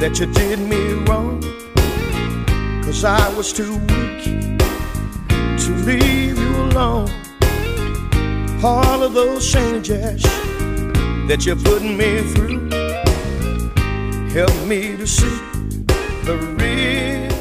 that you did me wrong, 'cause I was too weak to leave you alone. All of those changes that you're putting me through help me to see the real